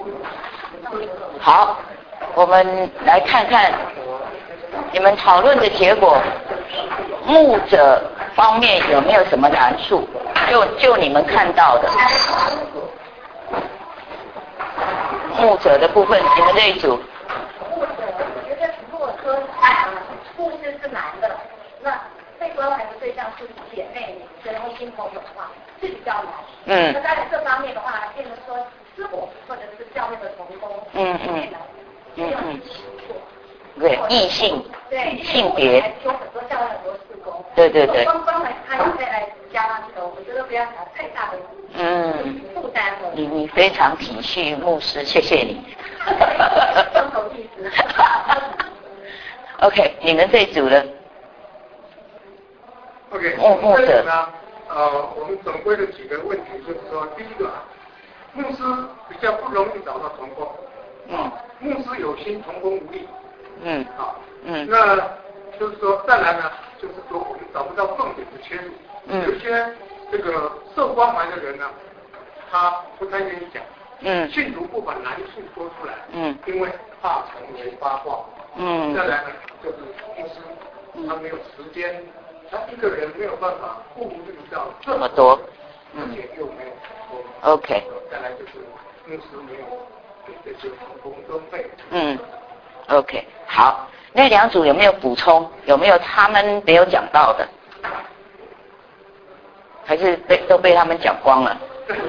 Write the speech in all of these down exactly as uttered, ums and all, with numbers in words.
好，我们来看看你们讨论的结果，牧者方面有没有什么难处？就就你们看到的，牧者的部分，你们这一组。 牧师是男的，那被关怀的对象是姐妹、女生或新朋友的话，是比较难。 嗯。 那在这方面的话，变成说师母或者是教会的同工， 嗯嗯嗯嗯，对，异性， 对性别， 有很多教会很多事工。 对对对。 光关怀他也再来加上这个，我觉得不要讲太大的嗯负担了。 你你非常体恤牧师，谢谢你。 双手弟子。 OK， 你们这一组呢 ？OK， 牧牧者呢，呃，我们总归的几个问题就是说，第一个，牧师比较不容易找到同工， 嗯， 牧师有心，同工无力， 嗯， 啊， 嗯， 那就是说，再来呢，就是说我们找不到重点的切入， 嗯， 有些这个受关怀的人呢，他不太愿意讲， 嗯， 信徒不把难处说出来， 嗯， 因为怕成为八卦， 嗯， 再来呢，就是牧师他没有时间，他一个人没有办法顾虑到这么多， 而且又没有 OK， 再来就是牧师没有给这些同工分配， 嗯 ，OK， 好，那两组有没有补充？有没有他们没有讲到的？还是被都被他们讲光了？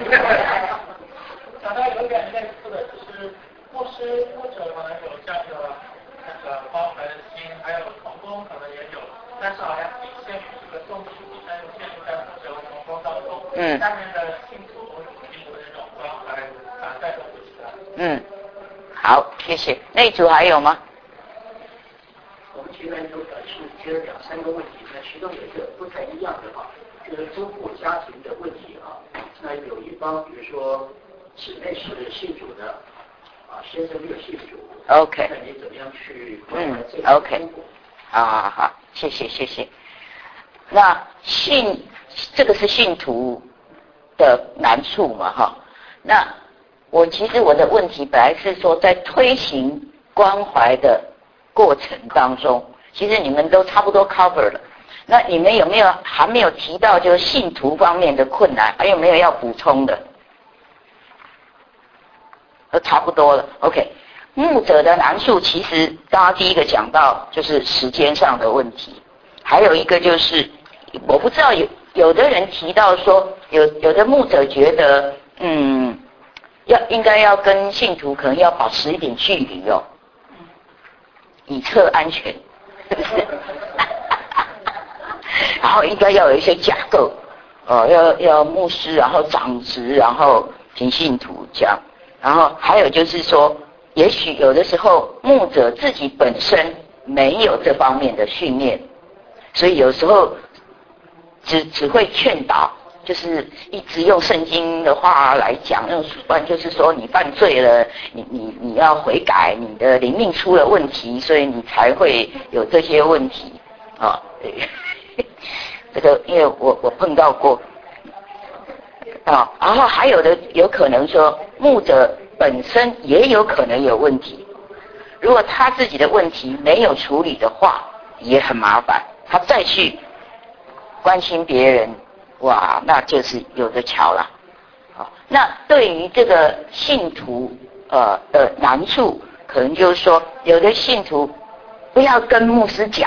讲到有点类似的，就是牧师牧者可能有这样的那个关怀的心，还有同工可能也有，但是好像仅限于这个重视，但又限于在牧者和同工当中， 嗯， 下面的信徒并没有这种关怀啊带动不起来。 嗯，好，谢谢。那一组还有吗？ 我们其实有短视接了两三个问题，那其中有一个不太一样的话，就是中国家庭的问题啊。那有一方，比如说姊妹是信主的，啊，先生没有信主 ，OK， 那你怎么样去嗯 ，OK， 好好好，谢谢谢谢。那信这个是信徒的难处嘛，哈。那我其实我的问题本来是说，在推行关怀的过程当中，其实你们都差不多 cover 了。那你们有没有还没有提到就是信徒方面的困难？还有没有要补充的？都差不多了。OK， 牧者的难处其实刚刚第一个讲到就是时间上的问题，还有一个就是我不知道有有的人提到说有有的牧者觉得嗯要应该要跟信徒可能要保持一点距离哦，以策安全，是不是？然后应该要有一些架构，哦，要要牧师，然后长职，然后平信徒这样，然后还有就是说，也许有的时候牧者自己本身没有这方面的训练，所以有时候只只会劝导，就是一直用圣经的话来讲，用不然就是说你犯罪了，你你你要悔改，你的灵命出了问题，所以你才会有这些问题啊。对，这个因为我我碰到过啊，然后还有的有可能说牧者本身也有可能有问题，如果他自己的问题没有处理的话，也很麻烦，他再去关心别人，哇，那就是有的瞧了。好，那对于这个信徒呃的难处，可能就是说，有的信徒不要跟牧师讲，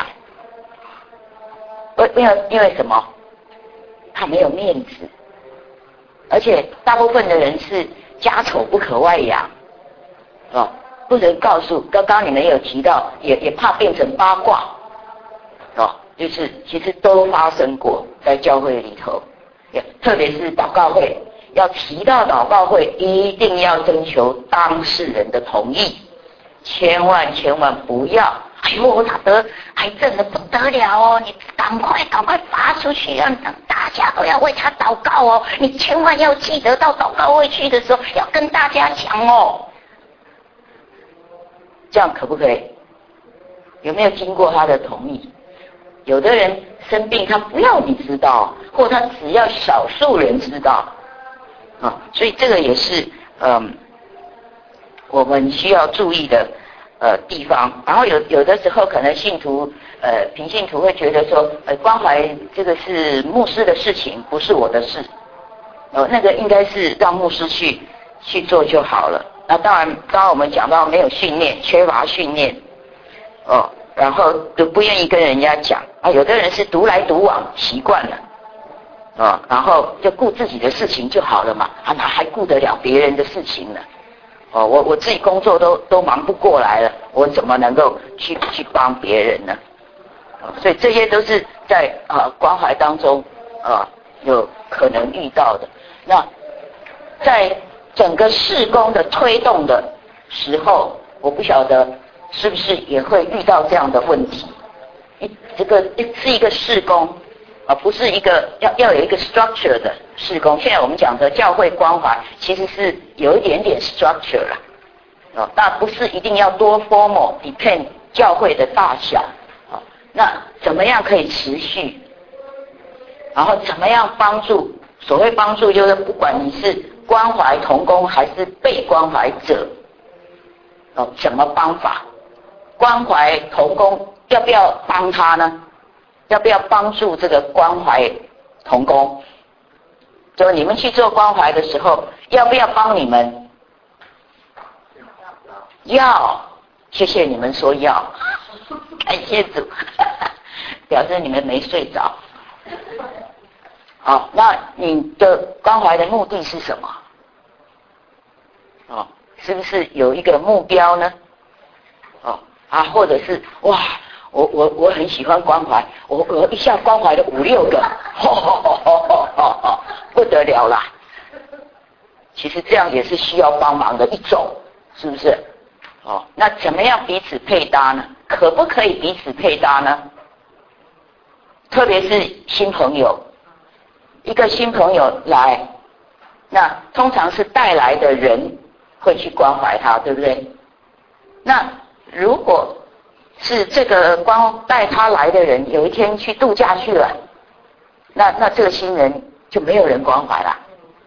为因为因为什么？他没有面子，而且大部分的人是家丑不可外扬，哦，不能告诉。刚刚你们有提到，也也怕变成八卦，哦，就是其实都发生过在教会里头，特别是祷告会，要提到祷告会，一定要征求当事人的同意，千万千万不要。哎呦，我打得癌症的不得了哦！你赶快赶快发出去，让大家都要为他祷告哦！你千万要记得到祷告会去的时候要跟大家讲哦。这样可不可以？有没有经过他的同意？有的人生病，他不要你知道，或他只要少数人知道啊，所以这个也是嗯我们需要注意的呃地方。然后有有的时候可能信徒呃平信徒会觉得说，呃关怀这个是牧师的事情，不是我的事，呃那个应该是让牧师去去做就好了。那当然，刚刚我们讲到没有训练，缺乏训练，哦，然后就不愿意跟人家讲啊。有的人是独来独往习惯了，啊、哦，然后就顾自己的事情就好了嘛，啊哪还顾得了别人的事情呢？哦，我我自己工作都都忙不过来了，我怎么能够去去帮别人呢？哦、所以这些都是在啊、呃、关怀当中啊、呃、有可能遇到的。那在整个事工的推动的时候，我不晓得是不是也会遇到这样的问题。一这个是一个事工啊，不是一个要要有一个 structure 的事工。现在我们讲的教会关怀，其实是有一点点 structure 啦，啊，那不是一定要多 formal，depend 教会的大小啊。那怎么样可以持续？然后怎么样帮助？所谓帮助，就是不管你是关怀同工还是被关怀者，哦，什么方法？关怀同工要不要帮他呢？要不要帮助这个关怀同工？就你们去做关怀的时候，要不要帮你们？要，谢谢你们说要，感谢主，表示你们没睡着。好，那你的关怀的目的是什么？哦，是不是有一个目标呢？哦啊，或者是哇，我我我很喜欢关怀，我我一下关怀了五六个，吼吼吼吼吼吼，不得了啦！其实这样也是需要帮忙的一种，是不是？哦，那怎么样彼此配搭呢？可不可以彼此配搭呢？特别是新朋友。一个新朋友来，那通常是带来的人会去关怀他，对不对？那如果是这个关带他来的人有一天去度假去了，那那这个新人就没有人关怀了。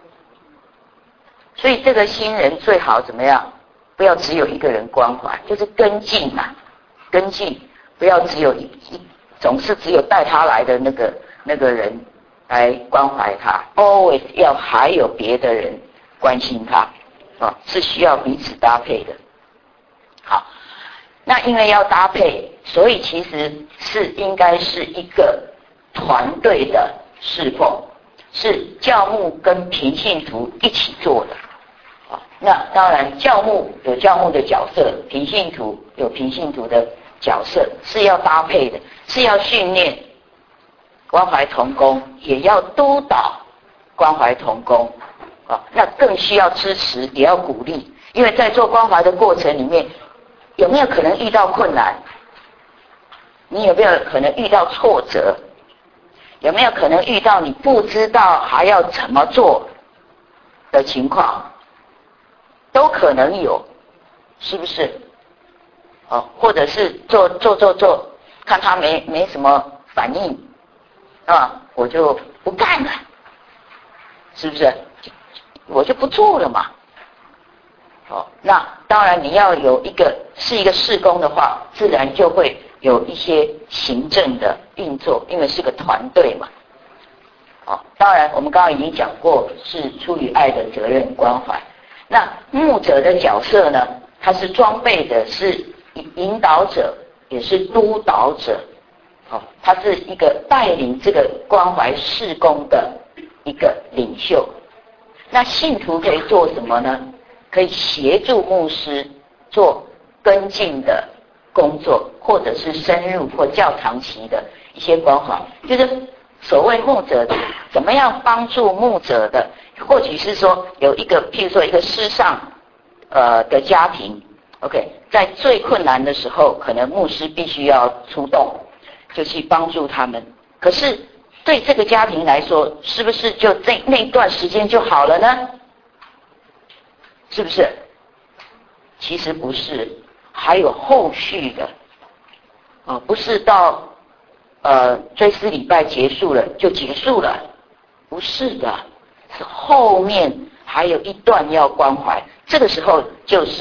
所以这个新人最好怎么样？不要只有一个人关怀，就是跟进嘛，跟进，不要只有一一总是只有带他来的那个那个人来关怀他 ，always 要还有别的人关心他，啊，是需要彼此搭配的。好，那因为要搭配，所以其实是应该是一个团队的侍奉，是教牧跟平信徒一起做的。啊，那当然教牧有教牧的角色，平信徒有平信徒的角色，是要搭配的，是要训练。关怀同工也要督导关怀同工啊，那更需要支持，也要鼓励，因为在做关怀的过程里面，有没有可能遇到困难？你有没有可能遇到挫折？有没有可能遇到你不知道还要怎么做的情况？都可能有，是不是？哦，或者是做做做做，看他没没什么反应。啊，我就不干了，是不是？我就不做了嘛。哦，那当然你要有一个是一个事工的话，自然就会有一些行政的运作，因为是个团队嘛。哦，当然我们刚刚已经讲过，是出于爱的责任关怀。那牧者的角色呢，他是装备的，是引导者，也是督导者。哦，他是一个带领这个关怀事工的一个领袖。那信徒可以做什么呢？可以协助牧师做跟进的工作，或者是深入或较长期的一些关怀。就是所谓牧者怎么样帮助牧者的，或许是说有一个，譬如说一个失丧呃的家庭 ，OK， 在最困难的时候，可能牧师必须要出动。就去帮助他们，可是对这个家庭来说，是不是就这那段时间就好了呢？是不是？其实不是，还有后续的，哦，不是到呃追思礼拜结束了就结束了，不是的，是后面还有一段要关怀，这个时候就是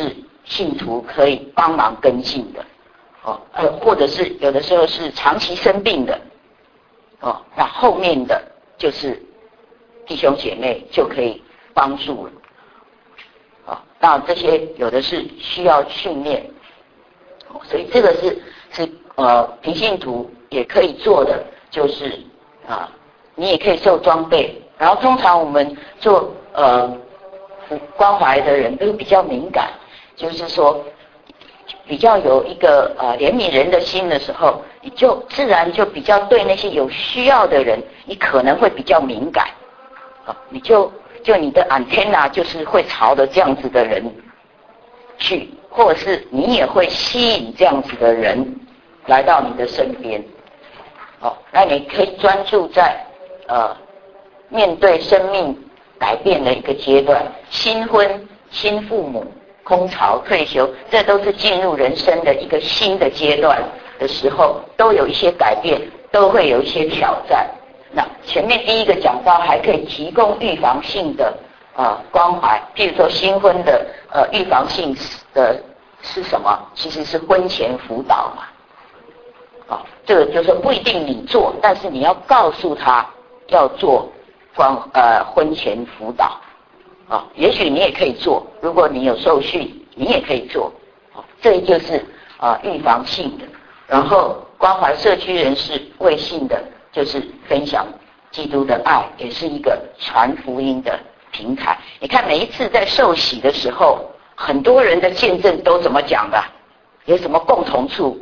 信徒可以帮忙跟进的，哦，呃，或者是有的时候是长期生病的，哦，那后面的就是弟兄姐妹就可以帮助了，哦，那这些有的是需要训练，哦，所以这个是是呃平信徒也可以做的，就是啊，你也可以受装备，然后通常我们做呃关怀的人都比较敏感。就是说，比较有一个呃怜悯人的心的时候，你就自然就比较对那些有需要的人，你可能会比较敏感，啊，你就就你的 antenna 就是会朝着这样子的人去，或者是你也会吸引这样子的人来到你的身边，哦，那你可以专注在呃面对生命改变的一个阶段，新婚、新父母。空巢、退休，这都是进入人生的一个新的阶段的时候，都有一些改变，都会有一些挑战。那前面第一个讲到，还可以提供预防性的呃关怀，譬如说新婚的呃预防性的是什么？其实是婚前辅导嘛。啊，这个就是不一定你做，但是你要告诉他要做关呃婚前辅导。啊，也许你也可以做，如果你有受训，你也可以做。啊，这就是啊预防性的。然后关怀社区人士卫性的，就是分享基督的爱，也是一个传福音的平台。你看每一次在受洗的时候，很多人的见证都怎么讲的？有什么共同处？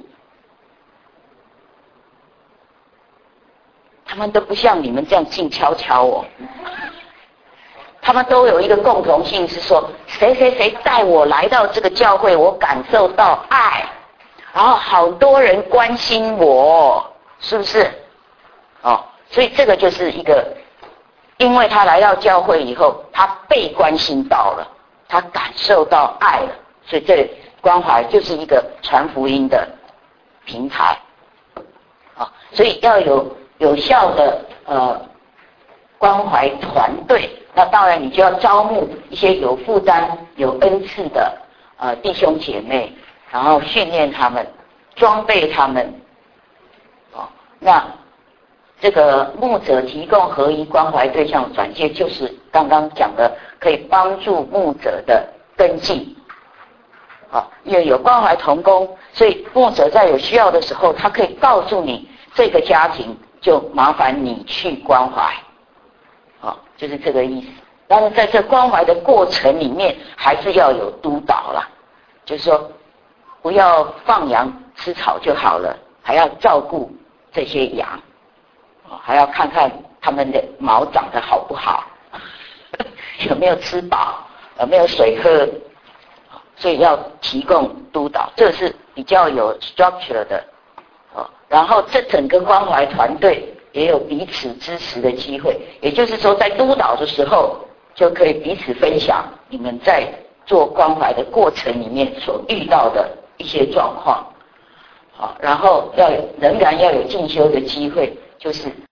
他们都不像你们这样静悄悄哦。他们都有一个共同性，是说谁谁谁带我来到这个教会，我感受到爱，然后好多人关心我，是不是？哦，所以这个就是一个，因为他来到教会以后，他被关心到了，他感受到爱了，所以这关怀就是一个传福音的平台。啊、哦，所以要有有效的呃关怀团队。那当然，你就要招募一些有负担、有恩赐的呃弟兄姐妹，然后训练他们，装备他们。哦，那这个牧者提供合一关怀对象转介，就是刚刚讲的，可以帮助牧者的跟进。啊、哦，因为有关怀同工，所以牧者在有需要的时候，他可以告诉你这个家庭，就麻烦你去关怀。啊、哦，就是这个意思。但是在这关怀的过程里面，还是要有督导啦，就是说，不要放羊吃草就好了，还要照顾这些羊，哦，还要看看他们的毛长得好不好，有没有吃饱，有没有水喝，所以要提供督导，这是比较有 structure 的。哦，然后这整个关怀团队也有彼此支持的机会，也就是说，在督导的时候，就可以彼此分享你们在做关怀的过程里面所遇到的一些状况。好，然后要有仍然要有进修的机会，就是